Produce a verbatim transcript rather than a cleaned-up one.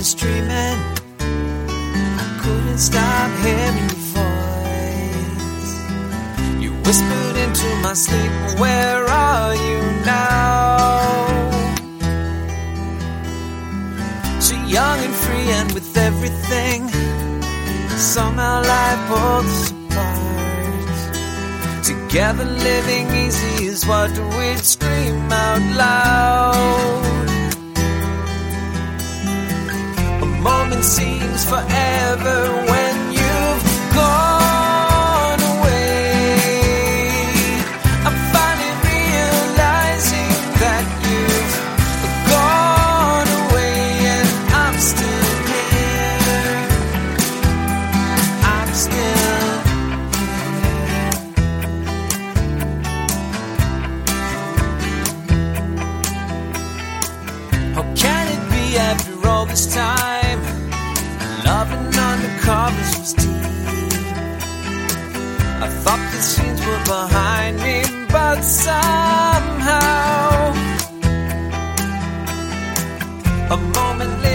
was dreaming, I couldn't stop hearing your voice. You whispered into my sleep, where are you now? So young and free and with everything, somehow life pulled us apart. Together living easy is what we'd scream out loud. A moment seems forever when you've gone away. I'm finally realizing that you've gone away and I'm still here. I'm still here. How can it be after all this time? Loving undercovers was deep. I thought the scenes were behind me, but somehow a moment later